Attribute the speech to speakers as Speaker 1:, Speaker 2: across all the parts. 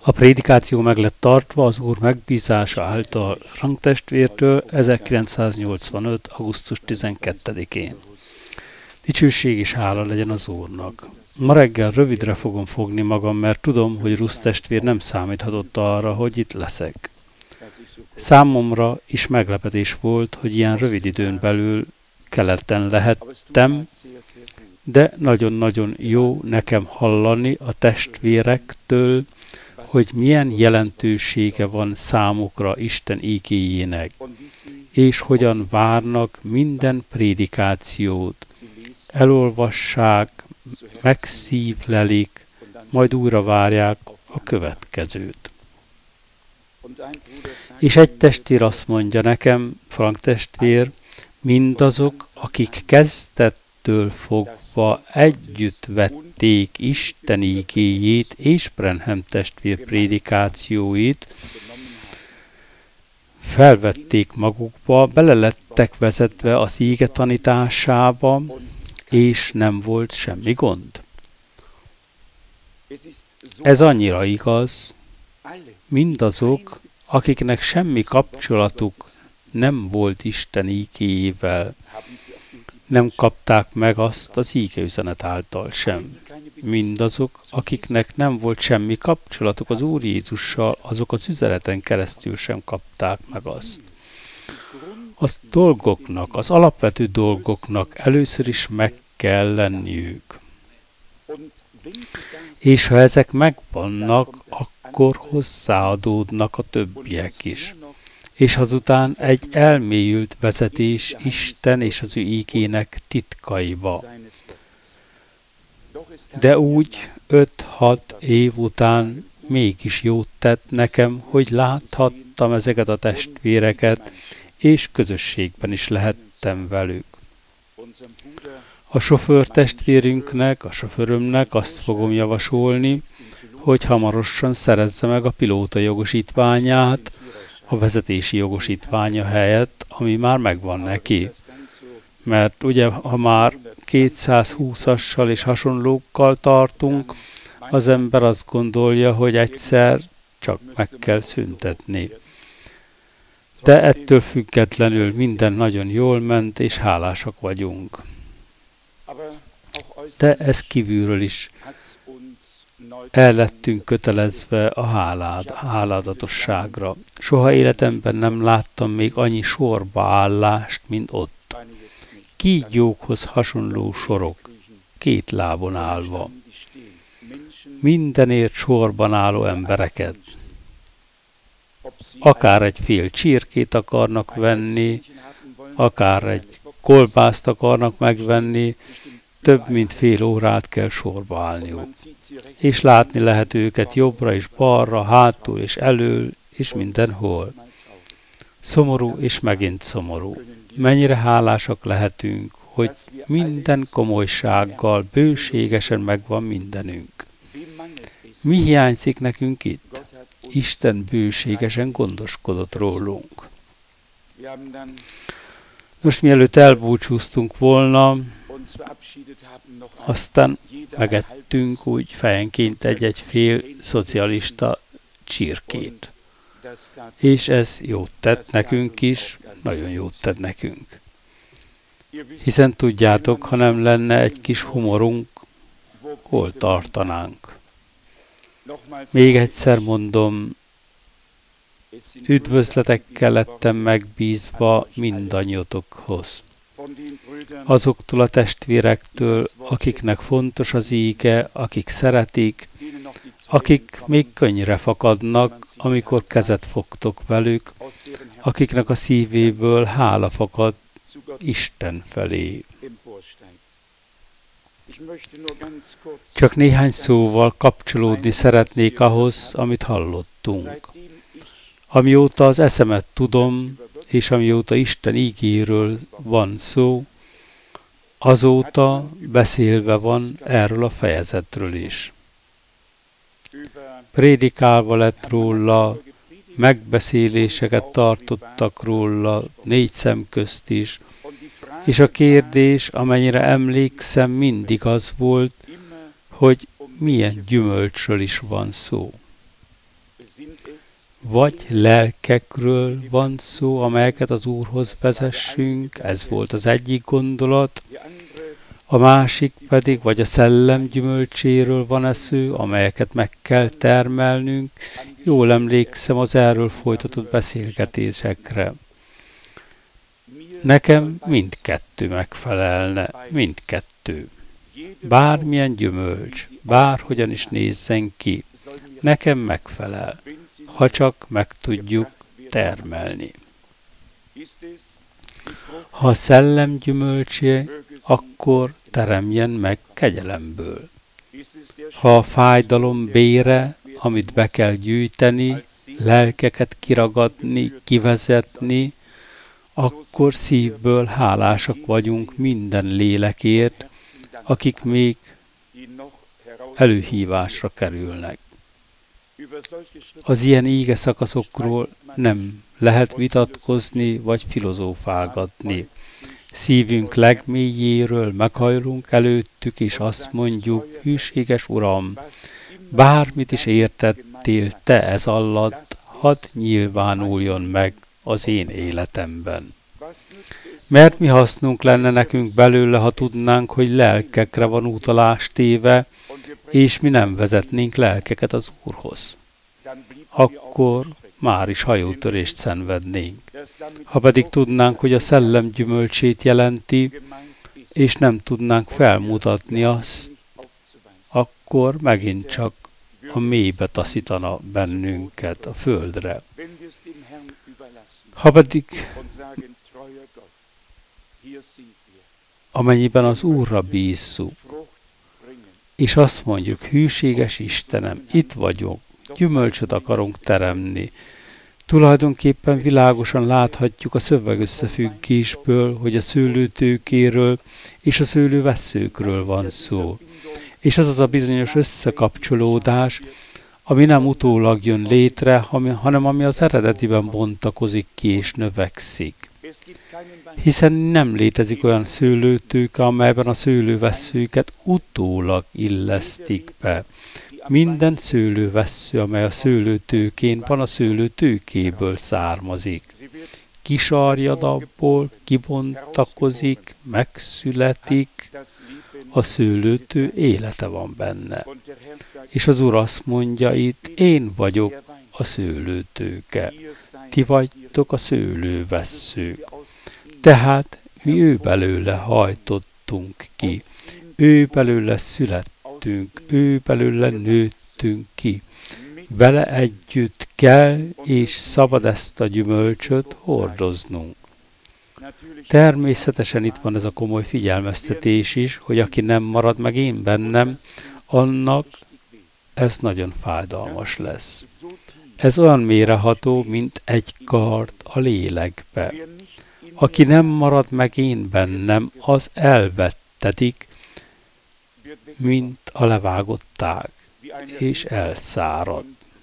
Speaker 1: A prédikáció meg lett tartva az Úr megbízása által Frank testvértől 1985. augusztus 12-én. Dicsőség és hála legyen az Úrnak. Ma reggel rövidre fogom fogni magam, mert tudom, hogy Rusz testvér nem számíthatott arra, hogy itt leszek. Számomra is meglepetés volt, hogy ilyen rövid időn belül keleten lehettem, de nagyon-nagyon jó nekem hallani a testvérektől, hogy milyen jelentősége van számukra Isten ígéjének, és hogyan várnak minden prédikációt. Elolvassák, megszívlelik, majd újra várják a következőt. És egy testvér azt mondja nekem, Frank testvér, mindazok, akik kezdettől fogva együtt vették Isten ígéjét és Branham testvér prédikációit, felvették magukba, bele lettek vezetve az íge tanításába, és nem volt semmi gond. Ez annyira igaz, mindazok, akiknek semmi kapcsolatuk nem volt Isten ígéjével, nem kapták meg azt az ígeüzenet által sem. Mindazok, akiknek nem volt semmi kapcsolatuk az Úr Jézussal, azok az üzeneten keresztül sem kapták meg azt. Az dolgoknak, az alapvető dolgoknak először is meg kell lenniük. És ha ezek megvannak, akkor hozzáadódnak a többiek is. És azután egy elmélyült vezetés Isten és az ő ígének titkaiba. De úgy 5-6 év után mégis jót tett nekem, hogy láthattam ezeket a testvéreket, és közösségben is lehettem velük. A sofőr testvérünknek, a sofőrömnek azt fogom javasolni, hogy hamarosan szerezze meg a pilóta jogosítványát, a vezetési jogosítványa helyett, ami már megvan neki. Mert ugye, ha már 220-assal és hasonlókkal tartunk, az ember azt gondolja, hogy egyszer csak meg kell szüntetni. De ettől függetlenül minden nagyon jól ment, és hálásak vagyunk. De ez kívülről is el lettünk kötelezve a háládatosságra. Soha életemben nem láttam még annyi sorbaállást, mint ott. Kígyókhoz hasonló sorok, 2 lábon állva. Mindenért sorban álló embereket. Akár egy fél csirkét akarnak venni, akár egy kolbászt akarnak megvenni, több mint fél órát kell sorba állniuk. És látni lehet őket jobbra és balra, hátul és elől, és mindenhol. Szomorú és megint szomorú. Mennyire hálásak lehetünk, hogy minden komolysággal, bőségesen megvan mindenünk. Mi hiányzik nekünk itt? Isten bőségesen gondoskodott rólunk. Most mielőtt elbúcsúztunk volna, aztán megettünk úgy fejenként egy fél szocialista csirkét. És ez jót tett nekünk is, nagyon jót tett nekünk. Hiszen tudjátok, ha nem lenne egy kis humorunk, hol tartanánk. Még egyszer mondom, üdvözletekkel lettem megbízva mindannyiotokhoz. Azoktól a testvérektől, akiknek fontos az íge, akik szeretik, akik még könnyre fakadnak, amikor kezet fogtok velük, akiknek a szívéből hála fakad Isten felé. Csak néhány szóval kapcsolódni szeretnék ahhoz, amit hallottunk. Amióta az eszemet tudom, és amióta Isten ígéről van szó, azóta beszélve van erről a fejezetről is. Prédikálva lett róla, megbeszéléseket tartottak róla 4 szem közt is, és a kérdés, amennyire emlékszem, mindig az volt, hogy milyen gyümölcsről is van szó. vagy lelkekről van szó, amelyeket az Úrhoz vezessünk, ez volt az egyik gondolat, a másik pedig, vagy a szellem gyümölcséről van esző, amelyeket meg kell termelnünk. Jól emlékszem az erről folytatott beszélgetésekre. Nekem mindkettő megfelelne, mindkettő. Bármilyen gyümölcs, bárhogyan is nézzen ki, nekem megfelel, ha csak meg tudjuk termelni. Ha a szellem gyümölcsé, akkor teremjen meg kegyelemből. Ha a fájdalom bére, amit be kell gyűjteni, lelkeket kiragadni, kivezetni, akkor szívből hálásak vagyunk minden lélekért, akik még előhívásra kerülnek. Az ilyen íge szakaszokról nem lehet vitatkozni vagy filozófálgatni. Szívünk legmélyéről meghajlunk előttük, és azt mondjuk, hűséges Uram, bármit is értettél te ez alatt, hadd nyilvánuljon meg az én életemben. Mert mi hasznunk lenne nekünk belőle, ha tudnánk, hogy lelkekre van utalás téve, és mi nem vezetnénk lelkeket az Úrhoz. Akkor már is hajótörést szenvednénk. Ha pedig tudnánk, hogy a szellem gyümölcsét jelenti, és nem tudnánk felmutatni azt, akkor megint csak a mélybe taszítana bennünket, a földre. Ha pedig amennyiben az Úrra bízzuk, és azt mondjuk, hűséges Istenem, itt vagyok, gyümölcsöt akarunk teremni. Tulajdonképpen világosan láthatjuk a szövegösszefüggésből, hogy a szőlőtőkéről és a szőlővesszőkről van szó. És az az a bizonyos összekapcsolódás, ami nem utólag jön létre, hanem ami az eredetiben bontakozik ki és növekszik. Hiszen nem létezik olyan szőlőtőke, amelyben a szőlővesszőket utólag illesztik be. Minden szőlővessző, amely a szőlőtőkén van, a szőlőtőkéből származik. Kisarjad abból, kibontakozik, megszületik, a szőlőtő élete van benne. És az Úr azt mondja itt, én vagyok a szőlőtőke, ti vagytok a szőlővesszők. Tehát mi ő belőle hajtottunk ki, ő belőle születtünk, ő belőle nőttünk ki. Vele együtt kell és szabad ezt a gyümölcsöt hordoznunk. Természetesen itt van ez a komoly figyelmeztetés is, hogy aki nem marad meg én bennem, annak ez nagyon fájdalmas lesz. Ez olyan mélyreható, mint egy kard a lélekbe. Aki nem marad meg én bennem, az elvettetik, mint a levágott tág, és elszárad.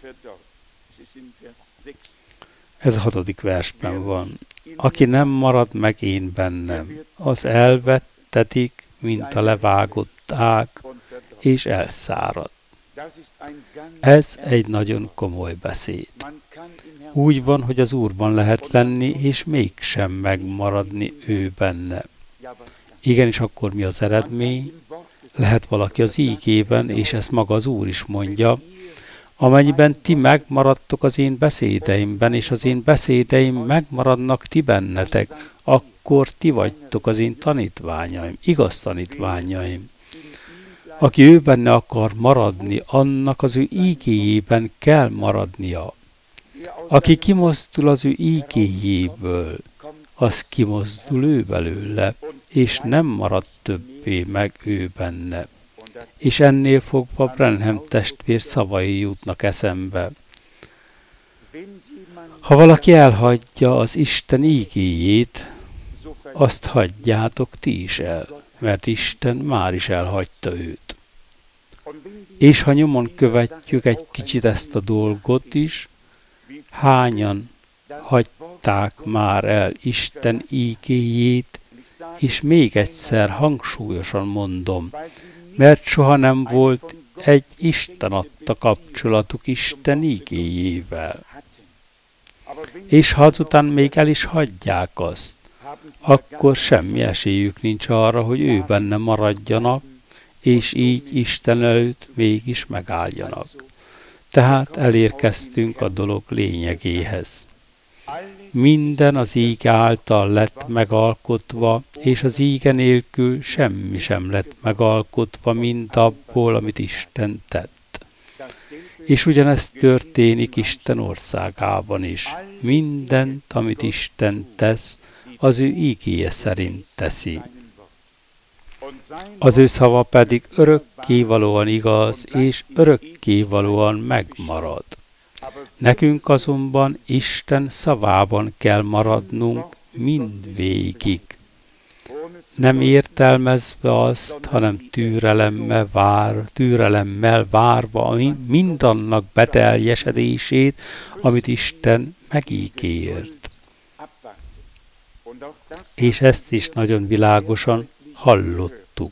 Speaker 1: Ez a 6. versben van. Aki nem marad meg én bennem, az elvettetik, mint a levágott ág, és elszárad. Ez egy nagyon komoly beszéd. Úgy van, hogy az Úrban lehet lenni, és mégsem megmaradni ő benne. Igenis, akkor mi az eredmény? Lehet valaki az ígében, és ezt maga az Úr is mondja, amennyiben ti megmaradtok az én beszédeimben, és az én beszédeim megmaradnak ti bennetek, akkor ti vagytok az én tanítványaim, igaz tanítványaim. Aki ő benne akar maradni, annak az ő ígéjében kell maradnia. Aki kimozdul az ő ígéjéből, az kimozdul ő belőle, és nem marad többé meg ő benne. És ennél fogva Branham testvér szavai jutnak eszembe. Ha valaki elhagyja az Isten ígéjét, azt hagyjátok ti is el, mert Isten már is elhagyta őt. És ha nyomon követjük egy kicsit ezt a dolgot is, hányan hagyták már el Isten ígéjét, és még egyszer hangsúlyosan mondom, mert soha nem volt egy Isten adta kapcsolatuk Isten ígéjével. És ha azután még el is hagyják azt, akkor semmi esélyük nincs arra, hogy ő benne maradjanak, és így Isten előtt mégis megálljanak. Tehát elérkeztünk a dolog lényegéhez. Minden az íge által lett megalkotva, és az íge nélkül semmi sem lett megalkotva, mint abból, amit Isten tett. És ugyanezt történik Isten országában is. Mindent, amit Isten tesz, az ő ígéje szerint teszi. Az ő szava pedig örökkévalóan igaz, és örökkévalóan megmarad. Nekünk azonban Isten szavában kell maradnunk mindvégig. Nem értelmezve azt, hanem türelemmel várva mindannak beteljesedését, amit Isten megígért. És ezt is nagyon világosan hallottuk.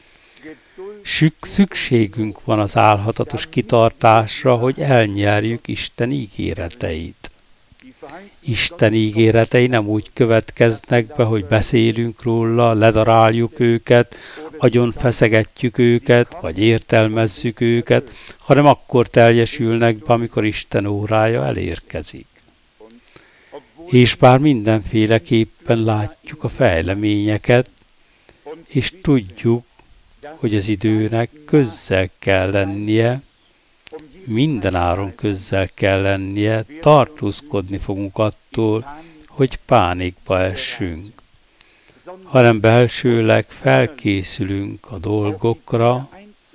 Speaker 1: Szükségünk van az álhatatos kitartásra, hogy elnyerjük Isten ígéreteit. Isten ígéretei nem úgy következnek be, hogy beszélünk róla, ledaráljuk őket, agyon feszegetjük őket, vagy értelmezzük őket, hanem akkor teljesülnek be, amikor Isten órája elérkezik. És bár mindenféleképpen látjuk a fejleményeket, és tudjuk, hogy az időnek közzel kell lennie, mindenáron közzel kell lennie, tartózkodni fogunk attól, hogy pánikba essünk, hanem belsőleg felkészülünk a dolgokra,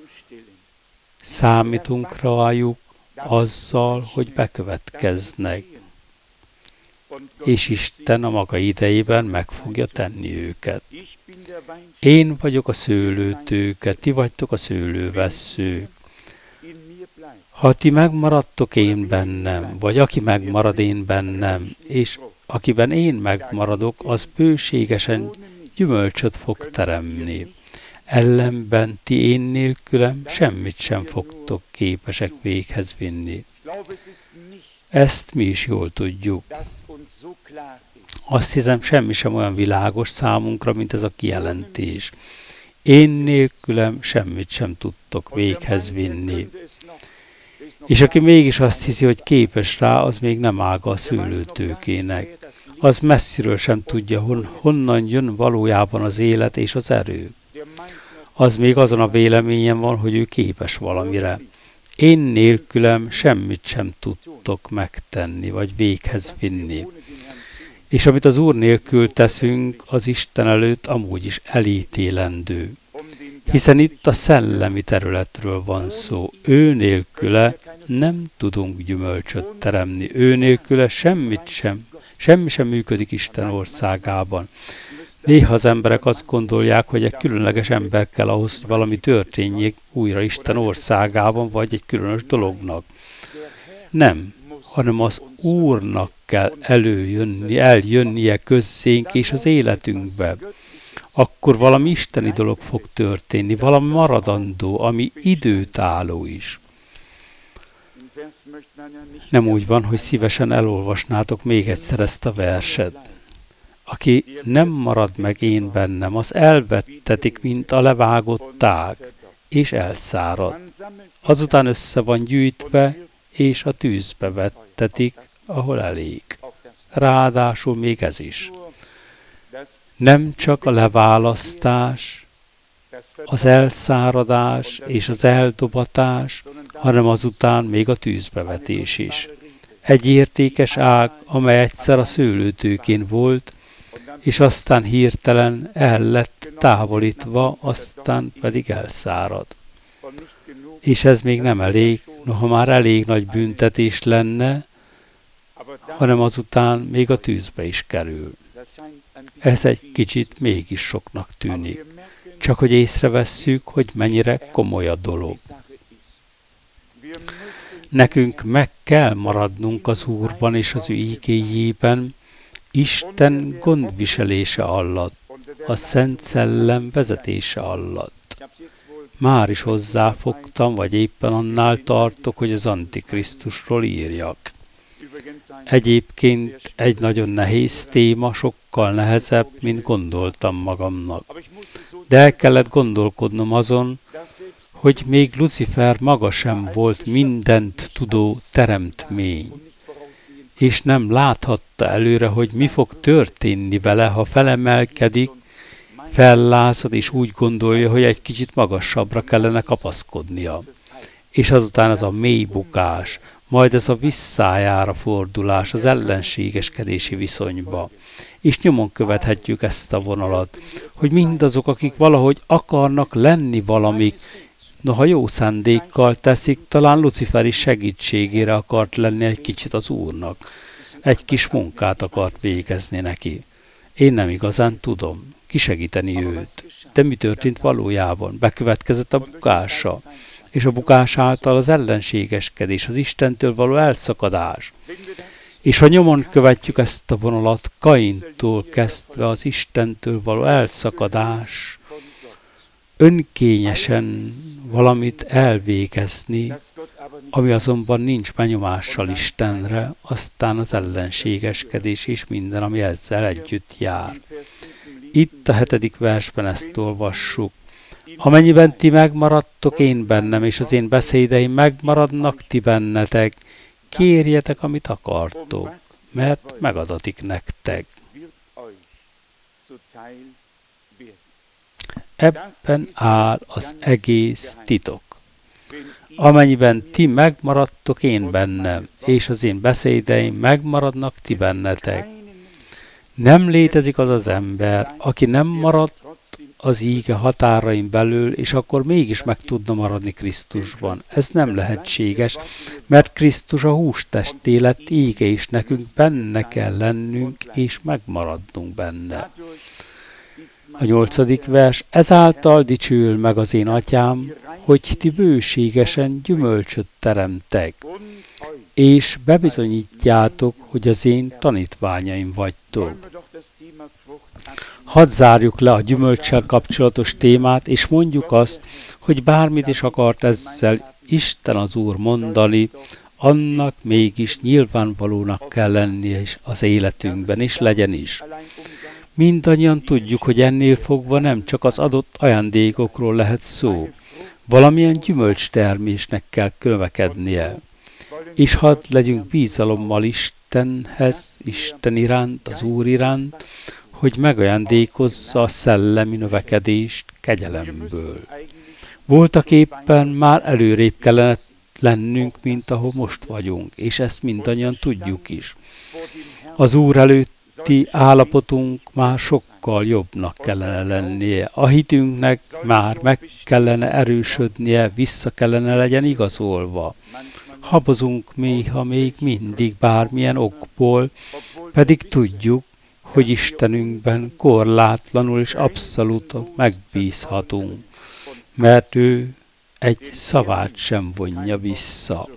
Speaker 1: számítunk rájuk azzal, hogy bekövetkeznek, és Isten a maga idejében meg fogja tenni őket. Én vagyok a szőlőtőke, ti vagytok a szőlővesszők. Ha ti megmaradtok én bennem, vagy aki megmarad én bennem, és akiben én megmaradok, az bőségesen gyümölcsöt fog teremni. Ellenben ti én nélkülem semmit sem fogtok képesek véghez vinni. Ezt mi is jól tudjuk. Azt hiszem, semmi sem olyan világos számunkra, mint ez a kijelentés. Én nélkülem semmit sem tudtok véghez vinni. És aki mégis azt hiszi, hogy képes rá, az még nem ága a szőlőtőkének. Az messziről sem tudja, honnan jön valójában az élet és az erő. Az még azon a véleményen van, hogy ő képes valamire. Én nélkülem semmit sem tudtok megtenni, vagy véghez vinni. És amit az Úr nélkül teszünk, az Isten előtt amúgy is elítélendő. Hiszen itt a szellemi területről van szó. Ő nélküle nem tudunk gyümölcsöt teremni. Ő nélküle semmi sem működik Isten országában. Néha az emberek azt gondolják, hogy egy különleges ember kell ahhoz, hogy valami történjék újra Isten országában, vagy egy különös dolognak. Nem, hanem az Úrnak kell eljönnie közzénk és az életünkbe. Akkor valami isteni dolog fog történni, valami maradandó, ami időtálló is. Nem úgy van, hogy szívesen elolvasnátok még egyszer ezt a verset. Aki nem marad meg én bennem, az elvettetik, mint a levágott tág, és elszárad. Azután össze van gyűjtve, és a tűzbe vettetik, ahol elég. Ráadásul még ez is. Nem csak a leválasztás, az elszáradás és az eldobatás, hanem azután még a tűzbevetés is. Egy értékes ág, amely egyszer a szőlőtőkén volt, és aztán hirtelen el lett távolítva, aztán pedig elszárad. És ez még nem elég, noha már elég nagy büntetés lenne, hanem azután még a tűzbe is kerül. Ez egy kicsit mégis soknak tűnik. Csak hogy észrevesszük, hogy mennyire komoly a dolog. Nekünk meg kell maradnunk az Úrban és az ő igéjében, Isten gondviselése alatt, a Szent Szellem vezetése alatt. Már is hozzáfogtam, vagy éppen annál tartok, hogy az Antikrisztusról írjak. Egyébként egy nagyon nehéz téma, sokkal nehezebb, mint gondoltam magamnak. De el kellett gondolkodnom azon, hogy még Lucifer maga sem volt mindent tudó teremtmény, és nem láthatta előre, hogy mi fog történni vele, ha felemelkedik, fellázad, és úgy gondolja, hogy egy kicsit magasabbra kellene kapaszkodnia. És azután ez a mély bukás, majd ez a visszájára fordulás az ellenségeskedési viszonyba. És nyomon követhetjük ezt a vonalat, hogy mindazok, akik valahogy akarnak lenni valamik, noha jó szándékkal teszik, talán Lucifer is segítségére akart lenni egy kicsit az Úrnak. Egy kis munkát akart végezni neki. Én nem igazán tudom kisegíteni őt. De mi történt valójában? Bekövetkezett a bukása, és a bukás által az ellenségeskedés, az Istentől való elszakadás. És ha nyomon követjük ezt a vonalat, Kaintól kezdve az Istentől való elszakadás, önkényesen valamit elvégezni, ami azonban nincs benyomással Istenre, aztán az ellenségeskedés és minden, ami ezzel együtt jár. Itt a 7. versben ezt olvassuk. Amennyiben ti megmaradtok én bennem, és az én beszédeim megmaradnak ti bennetek, kérjetek, amit akartok, mert megadatik nektek. Ebben áll az egész titok. Amennyiben ti megmaradtok én bennem, és az én beszédeim megmaradnak ti bennetek. Nem létezik az az ember, aki nem marad az íge határain belül, és akkor mégis meg tudna maradni Krisztusban. Ez nem lehetséges, mert Krisztus a hústesté lett íge, és nekünk benne kell lennünk, és megmaradnunk benne. A 8. vers, ezáltal dicsőül meg az én atyám, hogy ti bőségesen gyümölcsöt teremtek, és bebizonyítjátok, hogy az én tanítványaim vagytok. Hadd zárjuk le a gyümölccsel kapcsolatos témát, és mondjuk azt, hogy bármit is akart ezzel Isten az Úr mondani, annak mégis nyilvánvalónak kell lennie az életünkben, és legyen is. Mindannyian tudjuk, hogy ennél fogva nem csak az adott ajándékokról lehet szó, valamilyen gyümölcstermésnek kell növekednie. És hadd legyünk bizalommal Istenhez, Isten iránt, az Úr iránt, hogy megajándékozza a szellemi növekedést kegyelemből. Voltak éppen már előrébb kellene lennünk, mint ahol most vagyunk, és ezt mindannyian tudjuk is. Az Úr előtti állapotunk már sokkal jobbnak kellene lennie. A hitünknek már meg kellene erősödnie, vissza kellene legyen igazolva. Habozunk néha még mindig bármilyen okból, pedig tudjuk, hogy Istenünkben korlátlanul és abszolút megbízhatunk, mert ő egy szavát sem vonja vissza.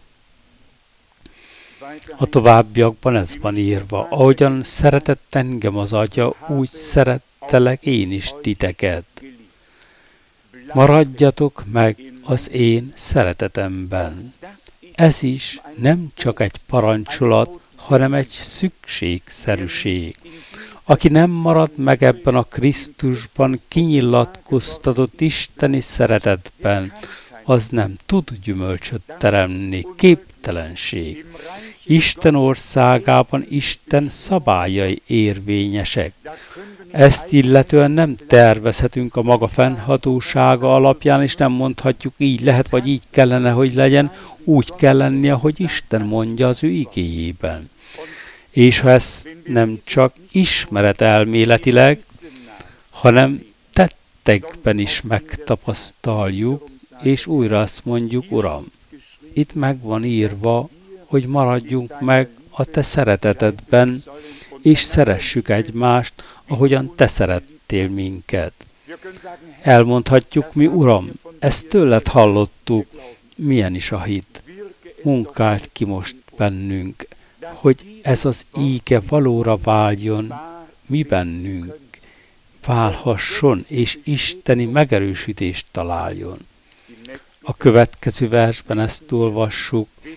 Speaker 1: A továbbiakban ez van írva, ahogyan szeretett engem az Atya, úgy szerettelek én is titeket. Maradjatok meg az én szeretetemben. Ez is nem csak egy parancsolat, hanem egy szükségszerűség. Aki nem marad meg ebben a Krisztusban kinyilatkoztatott isteni szeretetben, az nem tud gyümölcsöt teremni, képtelenség. Isten országában Isten szabályai érvényesek. Ezt illetően nem tervezhetünk a maga fennhatósága alapján, és nem mondhatjuk így lehet, vagy így kellene, hogy legyen, úgy kell lennie, hogy Isten mondja az ő igéjében. És ha ezt nem csak ismeret elméletileg, hanem tettekben is megtapasztaljuk, és újra azt mondjuk, Uram, itt meg van írva, hogy maradjunk meg a Te szeretetedben, és szeressük egymást, ahogyan Te szerettél minket. Elmondhatjuk mi, Uram, ezt tőled hallottuk, milyen is a hit. Munkáld ki most bennünk, hogy ez az íge valóra váljon mi bennünk, válhasson, és isteni megerősítést találjon. A következő versben ezt olvassuk,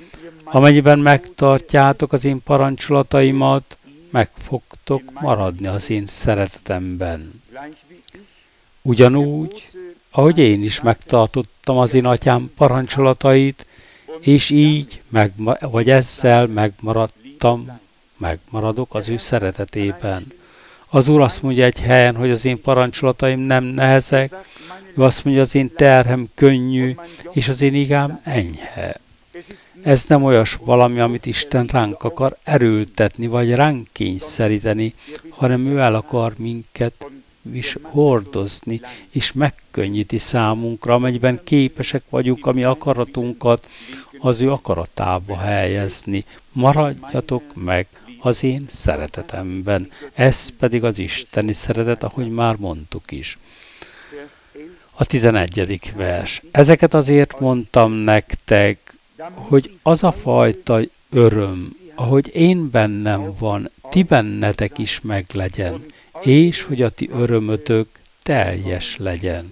Speaker 1: Amennyiben megtartjátok az én parancsolataimat, meg fogtok maradni az én szeretetemben. Ugyanúgy, ahogy én is megtartottam az én atyám parancsolatait, és így, vagy ezzel megmaradok az ő szeretetében. Az Úr azt mondja egy helyen, hogy az én parancsolataim nem nehezek, ő azt mondja, az én terhem könnyű, és az én igám enyhe. Ez nem olyas valami, amit Isten ránk akar erőltetni, vagy ránk kényszeríteni, hanem ő el akar minket is hordozni, és megkönnyíti számunkra, amelyben képesek vagyunk a mi akaratunkat az ő akaratába helyezni. Maradjatok meg az én szeretetemben. Ez pedig az isteni szeretet, ahogy már mondtuk is. A 11. vers. Ezeket azért mondtam nektek, hogy az a fajta öröm, ahogy én bennem van, ti bennetek is meglegyen, és hogy a ti örömötök teljes legyen.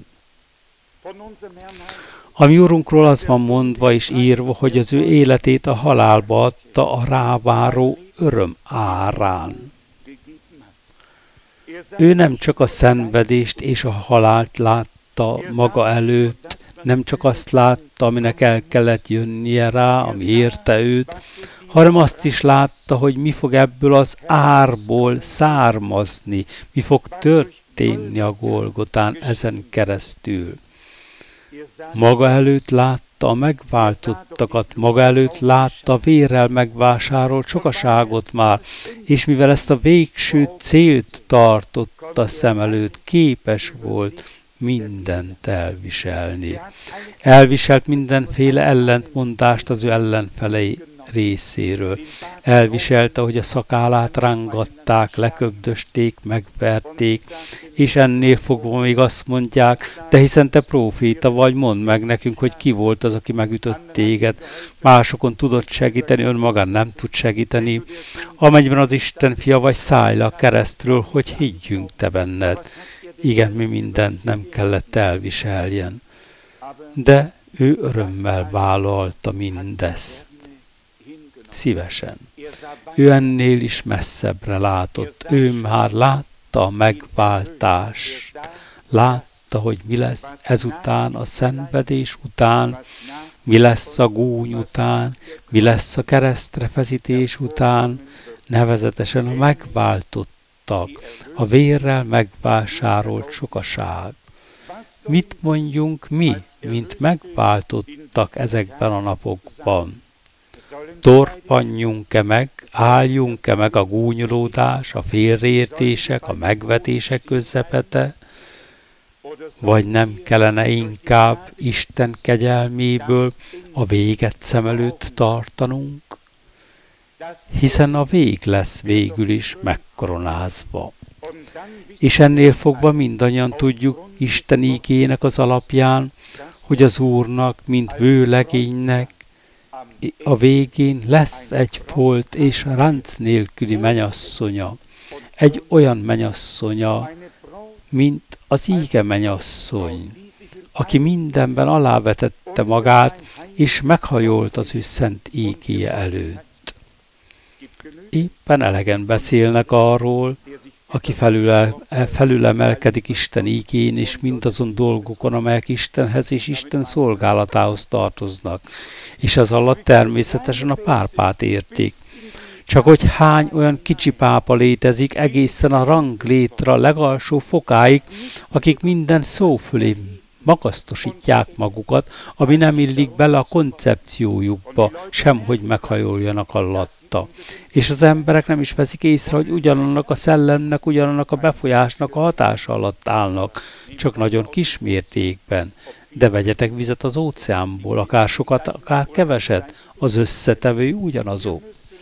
Speaker 1: A mi Urunkról az van mondva és írva, hogy az ő életét a halálba adta a ráváró öröm árán. Ő nem csak a szenvedést és a halált látta maga előtt, nem csak azt látta, aminek el kellett jönnie rá, ami érte őt, hanem azt is látta, hogy mi fog ebből az árból származni, mi fog történni a Golgotán ezen keresztül. Maga előtt látta a megváltottakat, maga előtt látta a vérrel megvásárolt sokaságot már, és mivel ezt a végső célt tartotta szem előtt, képes volt mindent elviselni. Elviselt mindenféle ellentmondást az ő ellenfelei részéről. Elviselte, hogy a szakállát rángatták, leköbdösték, megverték, és ennél fogva még azt mondják, de hiszen te próféta vagy, mondd meg nekünk, hogy ki volt az, aki megütött téged. Másokon tudott segíteni, önmagán nem tud segíteni. Amennyiben az Isten fia vagy, szállj le a keresztről, hogy higgyünk te benned. Igen, mi mindent nem kellett elviseljen. De ő örömmel vállalta mindezt. Szívesen. Ő ennél is messzebbre látott. Ő már látta a megváltást. Látta, hogy mi lesz ezután, a szenvedés után, mi lesz a gúny után, mi lesz a keresztre feszítés után, nevezetesen a megváltottak, a vérrel megvásárolt sokaság. Mit mondjunk mi, mint megváltottak ezekben a napokban? Torpanjunk-e meg, álljunk-e meg a gúnyolódás, a félreértések, a megvetések közepete, vagy nem kellene inkább Isten kegyelméből a véget szem előtt tartanunk? Hiszen a vég lesz végül is megkoronázva. És ennél fogva mindannyian tudjuk Isten ígének az alapján, hogy az Úrnak, mint vőlegénynek, a végén lesz egy folt és ránc nélküli menyasszonya. Egy olyan menyasszonya, mint az íge menyasszony, aki mindenben alávetette magát, és meghajolt az ő szent ígéje előtt. Éppen elegen beszélnek arról, aki felülemelkedik Isten ígén, és mindazon dolgokon, amelyek Istenhez és Isten szolgálatához tartoznak. És ez alatt természetesen a párpát értik. Csak hogy hány olyan kicsi pápa létezik egészen a ranglétra legalsó fokáig, akik minden szó fölé magasztosítják magukat, ami nem illik bele a koncepciójukba, semhogy meghajoljanak alatta. És az emberek nem is veszik észre, hogy ugyanannak a szellemnek, ugyanannak a befolyásnak a hatása alatt állnak, csak nagyon kis mértékben. De vegyetek vizet az óceánból, akár sokat, akár keveset, az összetevő ugyanazok.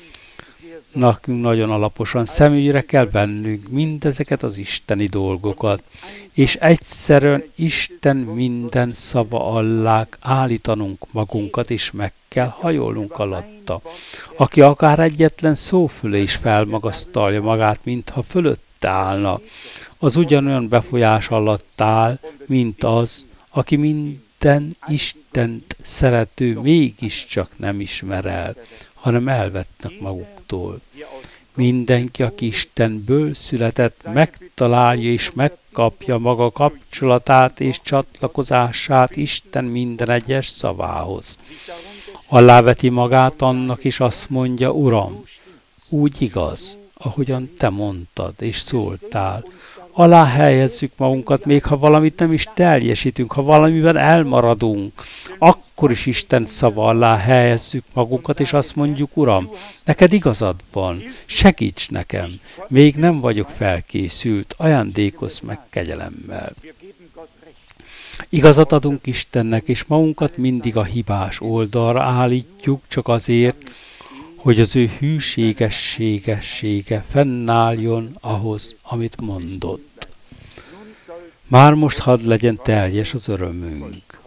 Speaker 1: Nekünk nagyon alaposan szemügyre kell vennünk mindezeket az isteni dolgokat, és egyszerűen Isten minden szava alá állítanunk magunkat, és meg kell hajolnunk alatta. Aki akár egyetlen szó fölé is felmagasztalja magát, mintha fölötte állna, az ugyanolyan befolyás alatt áll, mint az, aki minden Istent szerető mégiscsak nem ismer el, hanem elvetnek maguktól. Mindenki, aki Istenből született, megtalálja és megkapja maga kapcsolatát és csatlakozását Isten minden egyes szavához. Aláveti magát annak, és azt mondja, Uram, úgy igaz, ahogyan te mondtad és szóltál. Alá helyezzük magunkat, még ha valamit nem is teljesítünk, ha valamiben elmaradunk, akkor is Isten szava alá helyezzük magunkat, és azt mondjuk, Uram, neked igazad van, segíts nekem, még nem vagyok felkészült, ajándékozz meg kegyelemmel. Igazat adunk Istennek, és magunkat mindig a hibás oldalra állítjuk, csak azért, hogy az ő hűségessége fennálljon ahhoz, amit mondott. Már most hadd legyen teljes az örömünk.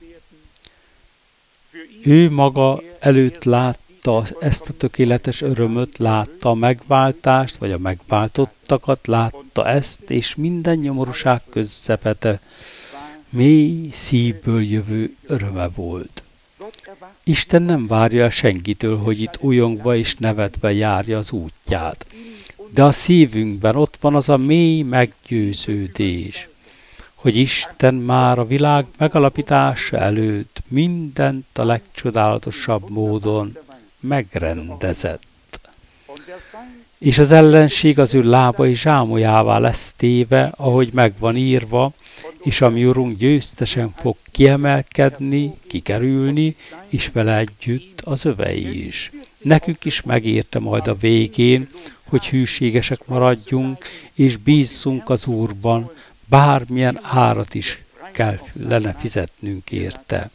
Speaker 1: Ő maga előtt látta ezt a tökéletes örömöt, látta a megváltást, vagy a megváltottakat, látta ezt, és minden nyomorúság közepete mély szívből jövő öröme volt. Isten nem várja el senkitől, hogy itt újongva és nevetve járja az útját. De a szívünkben ott van az a mély meggyőződés, hogy Isten már a világ megalapítása előtt mindent a legcsodálatosabb módon megrendezett. És az ellenség az ő lábai zsámolyává lesz téve, ahogy megvan írva, és a mi Urunk győztesen fog kiemelkedni, kikerülni, és vele együtt az övei is. Nekünk is megérte majd a végén, hogy hűségesek maradjunk, és bízzunk az Úrban, bármilyen árat is kellene fizetnünk érte.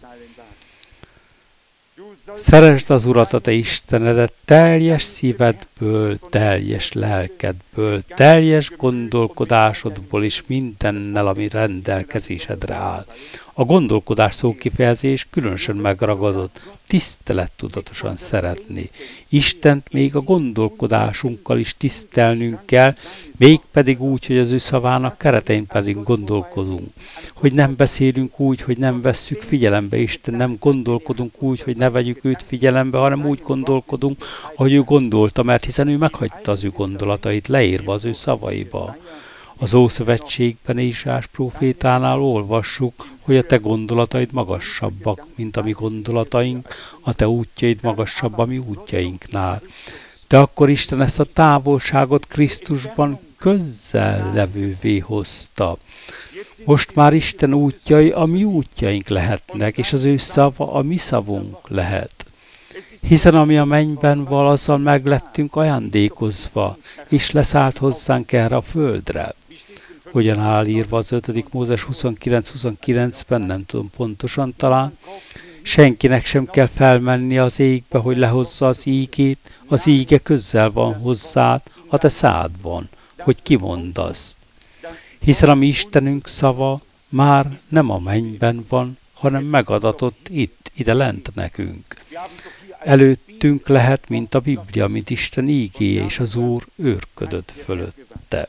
Speaker 1: Szeresd az Urat, a te Istenedet, teljes szívedből, teljes lelkedből, teljes gondolkodásodból és mindennel, ami rendelkezésedre áll. A gondolkodás szókifejezés különösen megragadott, tisztelettudatosan szeretni. Istent még a gondolkodásunkkal is tisztelnünk kell, mégpedig úgy, hogy az ő szavának keretein pedig gondolkodunk. Hogy nem beszélünk úgy, hogy nem vesszük figyelembe Isten, nem gondolkodunk úgy, hogy ne vegyük őt figyelembe, hanem úgy gondolkodunk, ahogy ő gondolta, mert hiszen ő meghagyta az ő gondolatait, leírva az ő szavaiba. Az Ószövetségben Ézsaiás prófétánál olvassuk, hogy a te gondolataid magasabbak, mint a mi gondolataink, a te útjaid magasabb a mi útjainknál. De akkor Isten ezt a távolságot Krisztusban közel levővé hozta. Most már Isten útjai a mi útjaink lehetnek, és az ő szava a mi szavunk lehet. Hiszen ami a mennyben van, azzal meglettünk ajándékozva, és leszállt hozzánk erre a földre. Hogyan áll írva az 5. Mózes 29-29-ben, nem tudom pontosan talán, senkinek sem kell felmenni az égbe, hogy lehozza az ígét, az íge közel van hozzád, a te szádban, hogy kimondd azt. Hiszen a mi Istenünk szava már nem a mennyben van, hanem megadatott itt, ide lent nekünk. Előttünk lehet, mint a Biblia, mint Isten ígéje, és az Úr őrködött fölötte.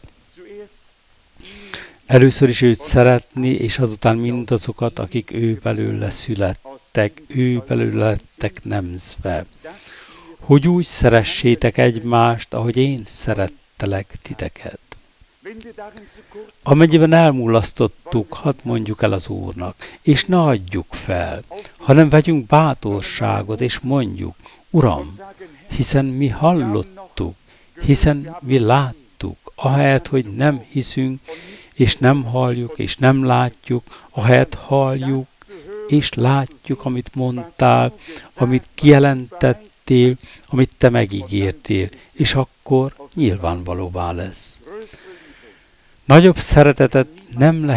Speaker 1: Először is őt szeretni, és azután mindazokat, akik ő belőle születtek, ő belőle lettek nemzve. Hogy úgy szeressétek egymást, ahogy én szerettelek titeket. Amennyiben elmulasztottuk, hadd mondjuk el az Úrnak, és ne adjuk fel, hanem vegyünk bátorságot, és mondjuk, Uram, hiszen mi hallottuk, hiszen mi láttuk, ahelyett, hogy nem hiszünk, és nem halljuk, és nem látjuk, ahelyett halljuk, és látjuk, amit mondtál, amit kijelentettél, amit te megígértél, és akkor nyilvánvalóvá lesz. Nagyobb szeretet nem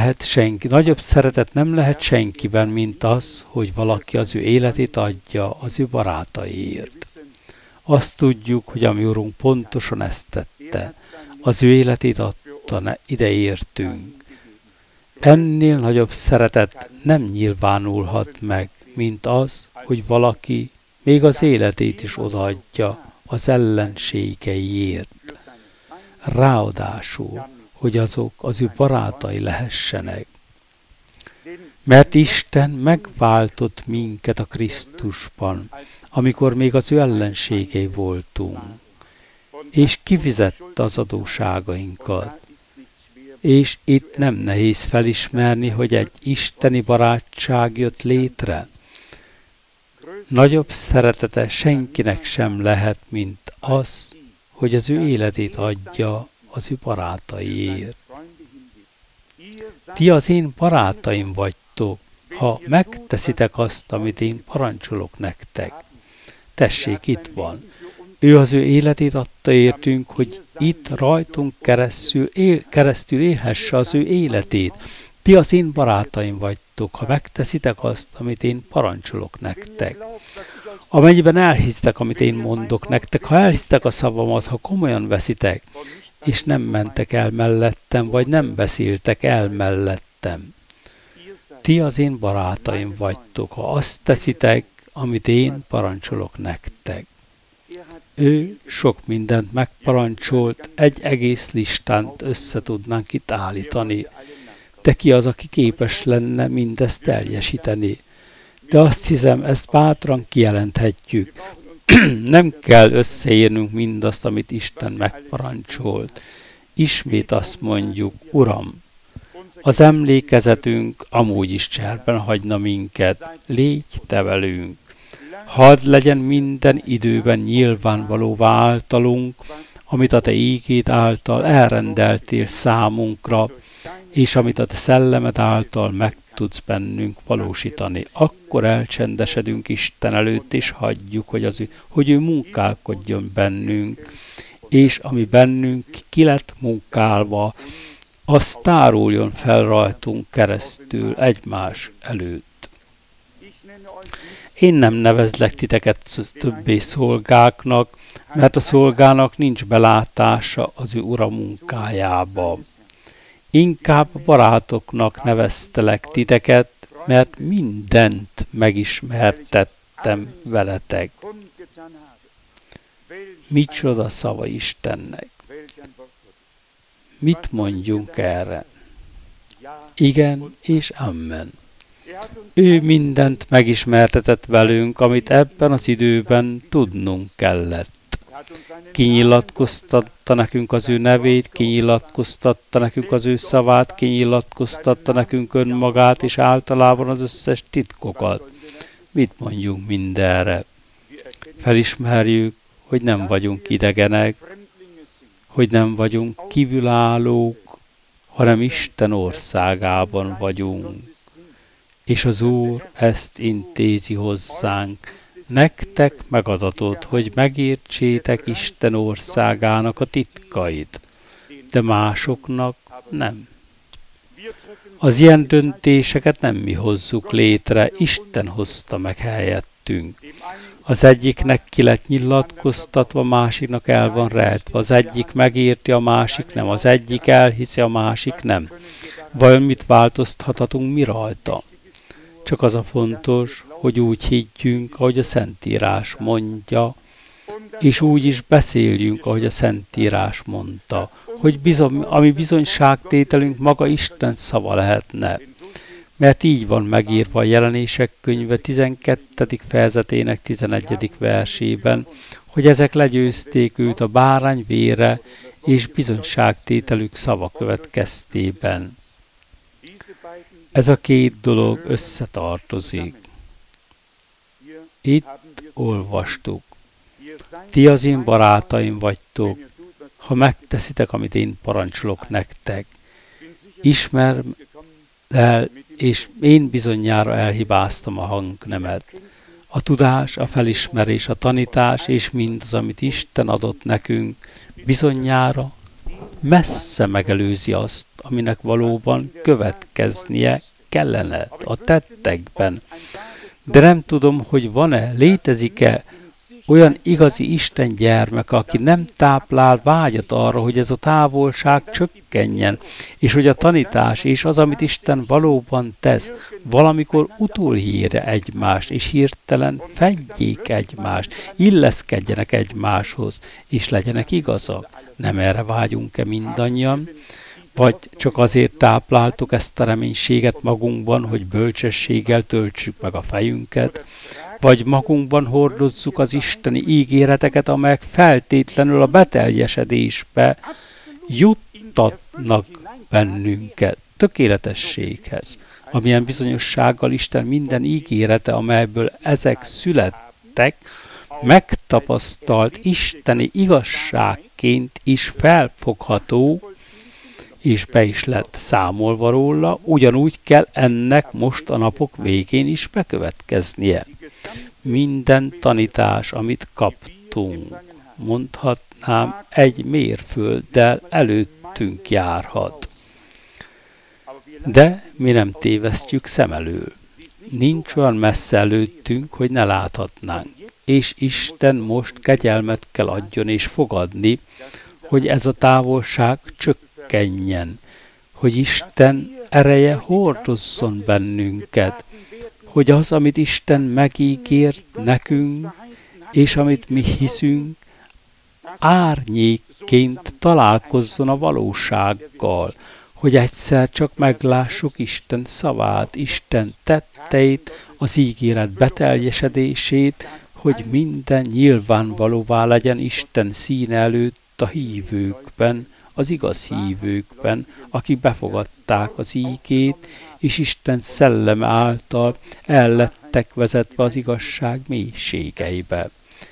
Speaker 1: lehet senkiben, mint az, hogy valaki az ő életét adja az ő barátaiért. Azt tudjuk, hogy a mi Urunk pontosan ezt tette. Az ő életét adta, ide értünk. Ennél nagyobb szeretet nem nyilvánulhat meg, mint az, hogy valaki még az életét is odaadja az ellenségeiért. Ráadásul, hogy azok az ő barátai lehessenek. Mert Isten megváltott minket a Krisztusban, amikor még az ő ellenségei voltunk, és kifizette az adósságainkat. És itt nem nehéz felismerni, hogy egy isteni barátság jött létre. Nagyobb szeretete senkinek sem lehet, mint az, hogy az ő életét adja az ő barátaiért. Ti az én barátaim vagytok, ha megteszitek azt, amit én parancsolok nektek. Tessék, itt van. Ő az ő életét adta értünk, hogy itt rajtunk keresztül élhesse az ő életét. Ti az én barátaim vagytok, ha megteszitek azt, amit én parancsolok nektek. Amennyiben elhisztek, amit én mondok nektek, ha elhisztek a szavamat, ha komolyan veszitek, és nem mentek el mellettem, vagy nem beszéltek el mellettem. Ti az én barátaim vagytok, ha azt teszitek, amit én parancsolok nektek. Ő sok mindent megparancsolt, egy egész listánt össze tudnánk itt állítani. De ki az, aki képes lenne mindezt teljesíteni? De azt hiszem, ezt bátran kijelenthetjük. Nem kell összeírnunk mindazt, amit Isten megparancsolt. Ismét azt mondjuk, Uram, az emlékezetünk amúgy is cserben hagyna minket, légy te velünk. Hadd legyen minden időben nyilvánvalóvá általunk, amit a te ígéd által elrendeltél számunkra, és amit a te szellemed által meg tudsz bennünk valósítani. Akkor elcsendesedünk Isten előtt, és hagyjuk, hogy ő munkálkodjon bennünk, és ami bennünk ki lett munkálva, az táruljon fel rajtunk keresztül egymás előtt. Én nem nevezlek titeket többé szolgáknak, mert a szolgának nincs belátása az ő ura munkájába. Inkább barátoknak neveztelek titeket, mert mindent megismertettem veletek. Micsoda szava Istennek! Mit mondjunk erre? Igen és amen. Ő mindent megismertetett velünk, amit ebben az időben tudnunk kellett. Kinyilatkoztatta nekünk az ő nevét, kinyilatkoztatta nekünk az ő szavát, kinyilatkoztatta nekünk önmagát, és általában az összes titkokat. Mit mondjunk mindenre? Felismerjük, hogy nem vagyunk idegenek, hogy nem vagyunk kívülállók, hanem Isten országában vagyunk. És az Úr ezt intézi hozzánk. Nektek megadatott, hogy megértsétek Isten országának a titkait, de másoknak nem. Az ilyen döntéseket nem mi hozzuk létre, Isten hozta meg helyettünk. Az egyiknek ki lett nyilatkoztatva, a másiknak el van rejtve. Az egyik megérti, a másik nem. Az egyik elhiszi, a másik nem. Vajon mit változtathatunk mi rajta? Csak az a fontos, hogy úgy higgyünk, ahogy a Szentírás mondja, és úgy is beszéljünk, ahogy a Szentírás mondta, hogy ami bizonyságtételünk maga Isten szava lehetne. Mert így van megírva a Jelenések könyve 12. fejezetének 11. versében, hogy ezek legyőzték őt a bárány vére és bizonyságtételük szava következtében. Ez a két dolog összetartozik. Itt olvastuk. Ti az én barátaim vagytok, ha megteszitek, amit én parancsolok nektek. Ismer el, és én bizonyára elhibáztam a hangnemet. A tudás, a felismerés, a tanítás, és mindaz, amit Isten adott nekünk, bizonyára messze megelőzi azt, aminek valóban következnie kellene a tettekben. De nem tudom, hogy van-e, létezik-e olyan igazi Isten gyermek, aki nem táplál vágyat arra, hogy ez a távolság csökkenjen, és hogy a tanítás és az, amit Isten valóban tesz, valamikor utolhírja egymást, és hirtelen fedjék egymást, illeszkedjenek egymáshoz, és legyenek igazak. Nem erre vágyunk-e mindannyian? Vagy csak azért tápláltuk ezt a reménységet magunkban, hogy bölcsességgel töltsük meg a fejünket, vagy magunkban hordozzuk az isteni ígéreteket, amelyek feltétlenül a beteljesedésbe juttatnak bennünket, tökéletességhez, amilyen bizonyossággal Isten minden ígérete, amelyből ezek születtek, megtapasztalt isteni igazságként is felfogható, és be is lett számolva róla, ugyanúgy kell ennek most a napok végén is bekövetkeznie. Minden tanítás, amit kaptunk, mondhatnám, egy mérfölddel előttünk járhat. De mi nem tévesztjük szem elől. Nincs olyan messze előttünk, hogy ne láthatnánk. És Isten most kegyelmet kell adjon és fogadni, hogy ez a távolság csökkenjen, hogy Isten ereje hordozzon bennünket, hogy az, amit Isten megígért nekünk, és amit mi hiszünk, árnyékként találkozzon a valósággal, hogy egyszer csak meglássuk Isten szavát, Isten tetteit, az ígéret beteljesedését, hogy minden nyilvánvalóvá legyen Isten színe előtt a hívőkben, az igaz hívőkben, akik befogadták az ígét, és Isten szelleme által el lettek vezetve az igazság mélységeibe,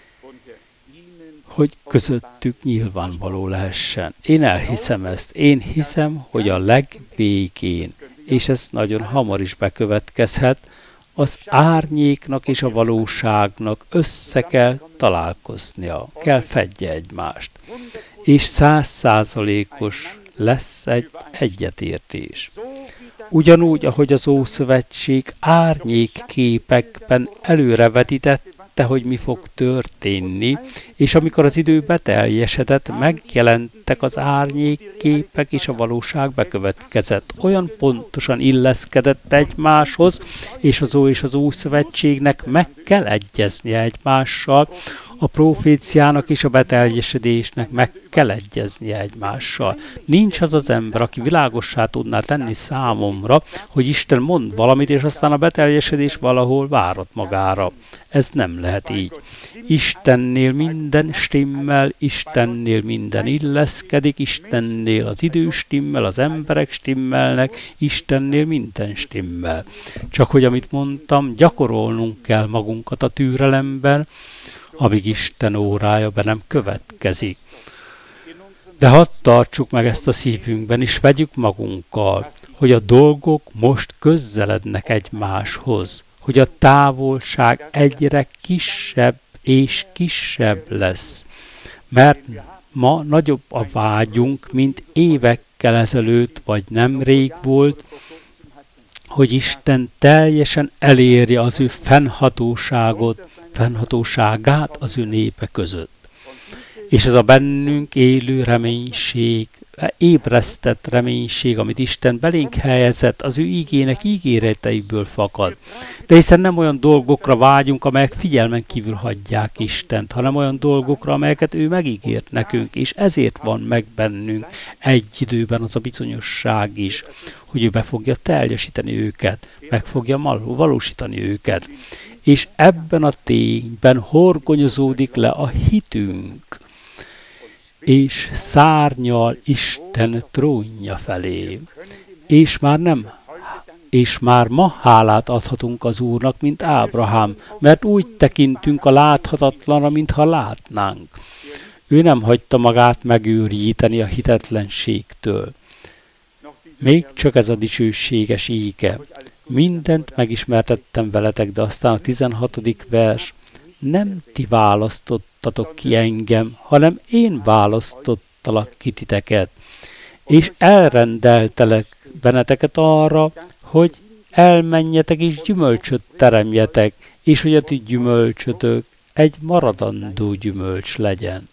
Speaker 1: hogy közöttük nyilvánvaló lehessen. Én elhiszem ezt. Én hiszem, hogy a legvégén, és ez nagyon hamar is bekövetkezhet, az árnyéknak és a valóságnak össze kell találkoznia, kell fedje egymást, és 100%-os lesz egy egyetértés. Ugyanúgy, ahogy az Ószövetség árnyékképekben előrevetítette, hogy mi fog történni, és amikor az idő beteljesedett, megjelentek az árnyékképek, és a valóság bekövetkezett. Olyan pontosan illeszkedett egymáshoz, és az Ószövetségnek meg kell egyeznie egymással, a proféciának és a beteljesedésnek meg kell egyeznie egymással. Nincs az az ember, aki világossá tudná tenni számomra, hogy Isten mond valamit, és aztán a beteljesedés valahol várat magára. Ez nem lehet így. Istennél minden stimmel, Istennél minden illeszkedik, Istennél az idő stimmel, az emberek stimmelnek, Istennél minden stimmel. Csak hogy amit mondtam, gyakorolnunk kell magunkat a türelemben, amíg Isten órája be nem következik. De hadd tartsuk meg ezt a szívünkben, és vegyük magunkkal, hogy a dolgok most közelednek egymáshoz, hogy a távolság egyre kisebb és kisebb lesz. Mert ma nagyobb a vágyunk, mint évekkel ezelőtt, vagy nemrég volt, hogy Isten teljesen elérje az ő fennhatóságát az ő népe között. És ez a bennünk élő reménység, ébresztett reménység, amit Isten belénk helyezett, az ő ígének ígéreteiből fakad. De hiszen nem olyan dolgokra vágyunk, amelyek figyelmen kívül hagyják Istent, hanem olyan dolgokra, amelyeket ő megígért nekünk, és ezért van meg bennünk egy időben az a bizonyosság is, hogy ő be fogja teljesíteni őket, meg fogja valósítani őket. És ebben a tényben horgonyozódik le a hitünk, és szárnyal Isten trónja felé. És már ma hálát adhatunk az Úrnak, mint Ábrahám, mert úgy tekintünk a láthatatlanra, mintha látnánk. Ő nem hagyta magát megőríteni a hitetlenségtől. Még csak ez a dicsőséges íge. Mindent megismertettem veletek, de aztán a 16. vers. Nem ti választottatok ki engem, hanem én választottalak ki titeket. És elrendeltelek benneteket arra, hogy elmenjetek és gyümölcsöt teremjetek, és hogy a ti gyümölcsötök egy maradandó gyümölcs legyen.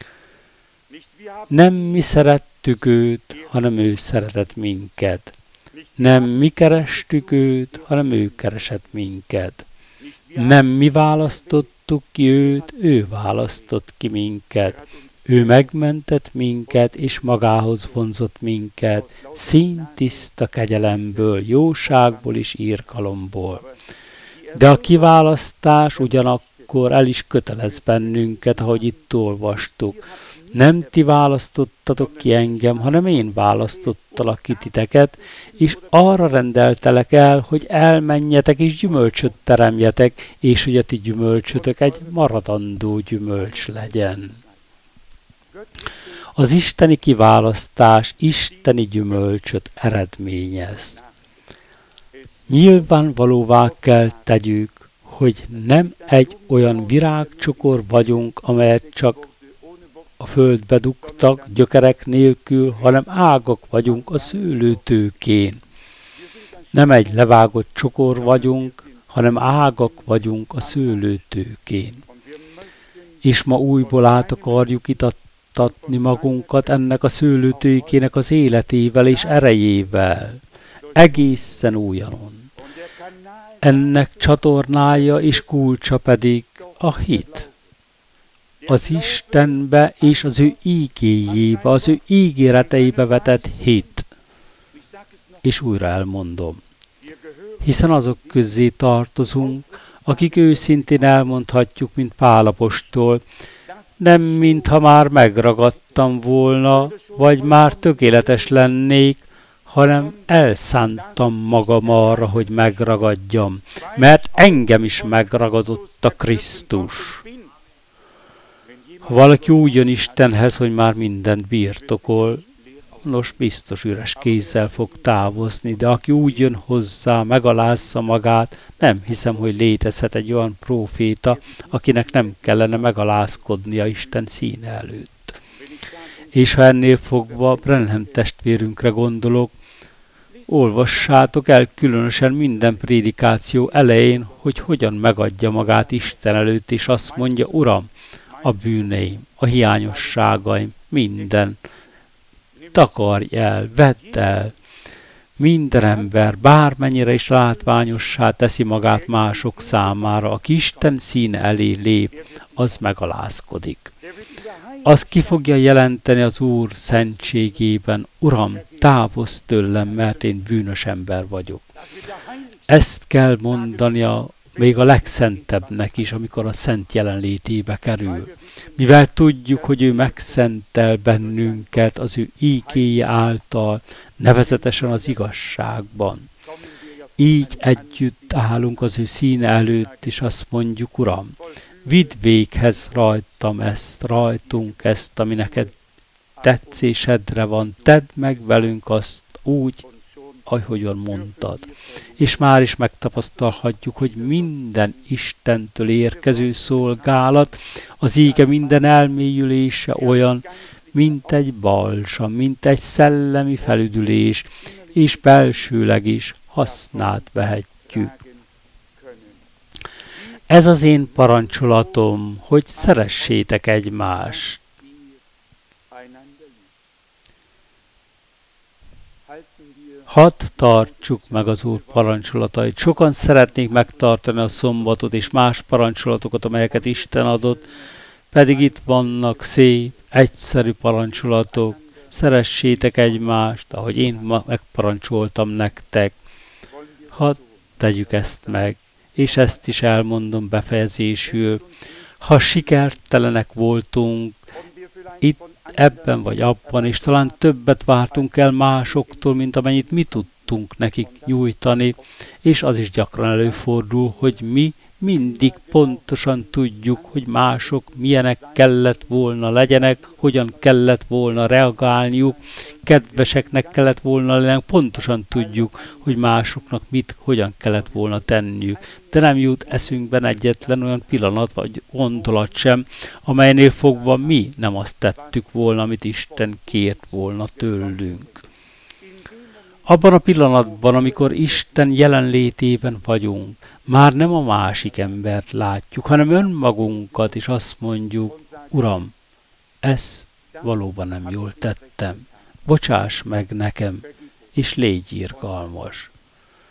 Speaker 1: Nem mi szerettük őt, hanem ő szeretett minket. Nem mi kerestük őt, hanem ő keresett minket. Nem mi választottuk ki őt, ő választott ki minket. Ő megmentett minket, és magához vonzott minket, színtiszta kegyelemből, jóságból és irgalomból. De a kiválasztás ugyanakkor el is kötelez bennünket, ahogy itt olvastuk. Nem ti választottatok ki engem, hanem én választottalak ki titeket, és arra rendeltelek el, hogy elmenjetek és gyümölcsöt teremjetek, és hogy a ti gyümölcsötök egy maradandó gyümölcs legyen. Az isteni kiválasztás isteni gyümölcsöt eredményez. Nyilvánvalóvá kell tegyük, hogy nem egy olyan virágcsokor vagyunk, amelyet csak a földbe dugtak gyökerek nélkül, hanem ágak vagyunk a szőlőtőkén. Nem egy levágott csokor vagyunk, hanem ágak vagyunk a szőlőtőkén. És ma újból át akarjuk itattatni magunkat ennek a szőlőtőkének az életével és erejével. Egészen újonnan. Ennek csatornája és kulcsa pedig a hit. Az Istenbe és az ő ígéjébe, az ő ígéreteibe vetett hit. És újra elmondom. Hiszen azok közé tartozunk, akik őszintén elmondhatjuk, mint Pál apostol, nem mintha már megragadtam volna, vagy már tökéletes lennék, hanem elszántam magam arra, hogy megragadjam, mert engem is megragadott a Krisztus. Ha valaki úgy jön Istenhez, hogy már mindent birtokol, nos, biztos üres kézzel fog távozni, de aki úgy jön hozzá, megalázza magát, nem hiszem, hogy létezhet egy olyan próféta, akinek nem kellene megalázkodnia Isten színe előtt. És ha ennél fogva Branham testvérünkre gondolok, olvassátok el különösen minden prédikáció elején, hogy hogyan megadja magát Isten előtt, és azt mondja, Uram, a bűneim, a hiányosságaim, minden, takarj el, vedd el. Minden ember, bármennyire is látványossá teszi magát mások számára, aki Isten színe elé lép, az megalázkodik. Az ki fogja jelenteni az Úr szentségében, Uram, távozz tőlem, mert én bűnös ember vagyok. Ezt kell mondania még a legszentebbnek is, amikor a szent jelenlétébe kerül. Mivel tudjuk, hogy ő megszentel bennünket az ő ígéje által, nevezetesen az igazságban. Így együtt állunk az ő színe előtt, és azt mondjuk, Uram, vidd véghez rajtunk ezt, ami neked tetszésedre van, tedd meg velünk azt úgy, ahogyan mondtad. És már is megtapasztalhatjuk, hogy minden Istentől érkező szolgálat, az íge minden elmélyülése olyan, mint egy balzsam, mint egy szellemi felüdülés, és belsőleg is hasznát vehetjük. Ez az én parancsolatom, hogy szeressétek egymást. Hadd tartsuk meg az Úr parancsolatait. Sokan szeretnék megtartani a szombatot és más parancsolatokat, amelyeket Isten adott, pedig itt vannak szép, egyszerű parancsolatok. Szeressétek egymást, ahogy én ma megparancsoltam nektek. Hadd tegyük ezt meg, és ezt is elmondom befejezésül. Ha sikertelenek voltunk itt, ebben vagy abban, és talán többet vártunk el másoktól, mint amennyit mi tudtunk nekik nyújtani, és az is gyakran előfordul, hogy mi mindig pontosan tudjuk, hogy mások milyenek kellett volna legyenek, hogyan kellett volna reagálniuk, kedveseknek kellett volna lenni, pontosan tudjuk, hogy másoknak hogyan kellett volna tenniük. De nem jut eszünkben egyetlen olyan pillanat vagy gondolat sem, amelynél fogva mi nem azt tettük volna, amit Isten kért volna tőlünk. Abban a pillanatban, amikor Isten jelenlétében vagyunk, már nem a másik embert látjuk, hanem önmagunkat, és azt mondjuk, Uram, ezt valóban nem jól tettem. Bocsáss meg nekem, és légy irgalmas.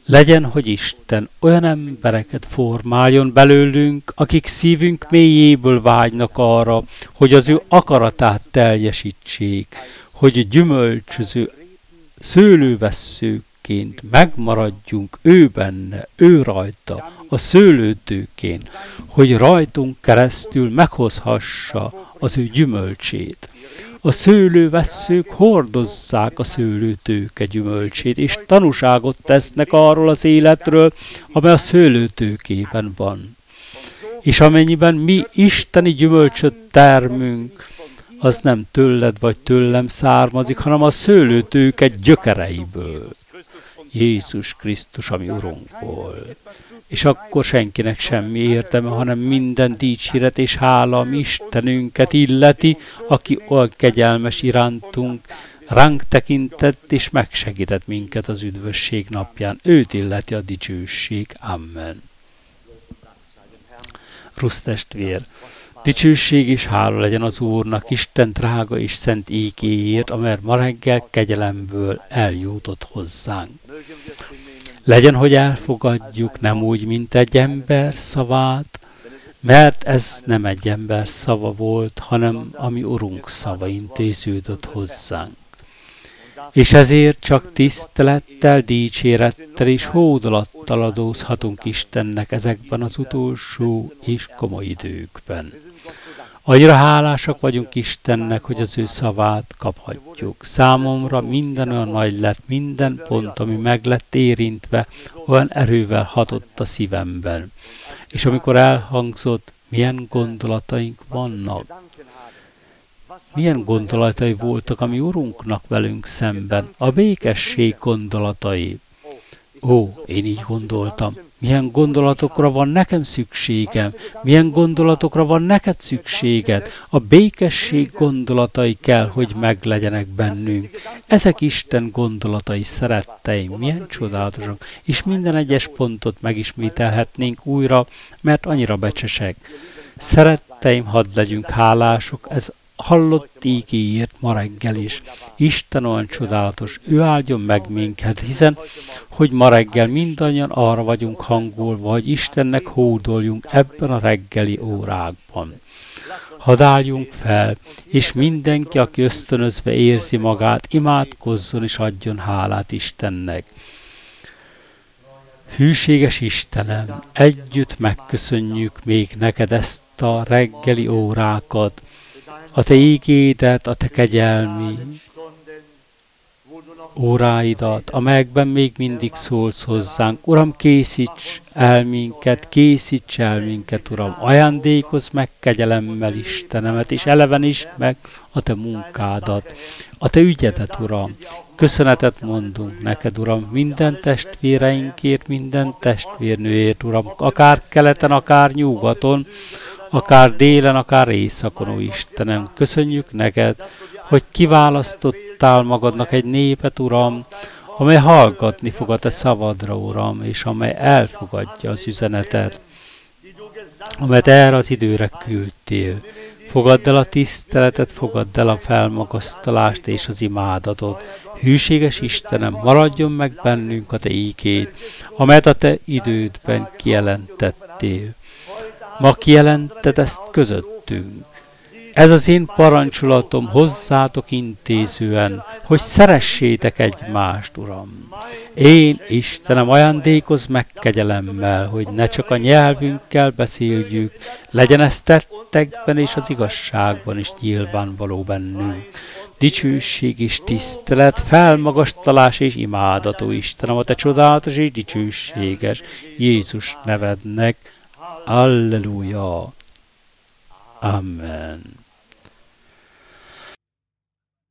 Speaker 1: Legyen, hogy Isten olyan embereket formáljon belőlünk, akik szívünk mélyéből vágynak arra, hogy az ő akaratát teljesítsék, hogy gyümölcsöző szőlővesszőként megmaradjunk ő benne, ő rajta, a szőlőtőkén, hogy rajtunk keresztül meghozhassa az ő gyümölcsét. A szőlővesszők hordozzák a szőlőtőke gyümölcsét, és tanúságot tesznek arról az életről, amely a szőlőtőkében van. És amennyiben mi isteni gyümölcsöt termünk, az nem tőled vagy tőlem származik, hanem a szőlőtőke gyökereiből. Jézus Krisztus, ami Urunkból. És akkor senkinek semmi érdeme, hanem minden dicséret és hála, ami Istenünket illeti, aki olyan kegyelmes irántunk, ránk tekintett és megsegített minket az üdvösség napján. Őt illeti a dicsőség. Amen. Rusz testvér, dicsőség és hála legyen az Úrnak, Isten drága és szent ígéért, amely ma reggel kegyelemből eljutott hozzánk. Legyen, hogy elfogadjuk nem úgy, mint egy ember szavát, mert ez nem egy ember szava volt, hanem ami Urunk szava intéződött hozzánk. És ezért csak tisztelettel, dicsérettel és hódolattal adózhatunk Istennek ezekben az utolsó és komoly időkben. Annyira hálásak vagyunk Istennek, hogy az ő szavát kaphatjuk. Számomra minden olyan nagy lett, minden pont, ami meg lett érintve, olyan erővel hatott a szívemben. És amikor elhangzott, milyen gondolataink vannak, milyen gondolatai voltak a mi Urunknak velünk szemben, a békesség gondolatai. Ó, én így gondoltam, milyen gondolatokra van nekem szükségem, milyen gondolatokra van neked szükséged, a békesség gondolatai kell, hogy meglegyenek bennünk. Ezek Isten gondolatai, szeretteim, milyen csodálatosak, és minden egyes pontot megismételhetnénk újra, mert annyira becsesek. Szeretteim, hadd legyünk hálások, ez hallott ígéért ma reggel is. Isten olyan csodálatos, ő áldjon meg minket, hiszen, hogy ma reggel mindannyian arra vagyunk hangolva, hogy Istennek hódoljunk ebben a reggeli órákban. Hadd álljunk fel, és mindenki, aki ösztönözve érzi magát, imádkozzon és adjon hálát Istennek. Hűséges Istenem, együtt megköszönjük még neked ezt a reggeli órákat, a te ígédet, a te kegyelmi óráidat, amelyekben még mindig szólsz hozzánk. Uram, készíts el minket, Uram, ajándékozz meg kegyelemmel Istenemet, és elevenítsd meg a te munkádat, a te ügyedet, Uram. Köszönetet mondunk neked, Uram, minden testvéreinkért, minden testvérnőért, Uram, akár keleten, akár nyugaton, akár délen, akár éjszakon, ó Istenem. Köszönjük neked, hogy kiválasztottál magadnak egy népet, Uram, amely hallgatni fog a te szavadra, Uram, és amely elfogadja az üzenetet, amelyet erre az időre küldtél. Fogadd el a tiszteletet, fogadd el a felmagasztalást és az imádatot. Hűséges Istenem, maradjon meg bennünk a te ígéd, amelyet a te idődben kijelentettél. Ma kijelented ezt közöttünk. Ez az én parancsolatom hozzátok intézően, hogy szeressétek egymást, Uram. Én, Istenem, ajándékozz meg kegyelemmel, hogy ne csak a nyelvünkkel beszéljük, legyen ez tettekben és az igazságban is nyilvánvaló bennünk. Dicsőség és tisztelet, felmagasztalás és imádató Istenem, a te csodálatos és dicsőséges Jézus nevednek. Alleluja! Amen.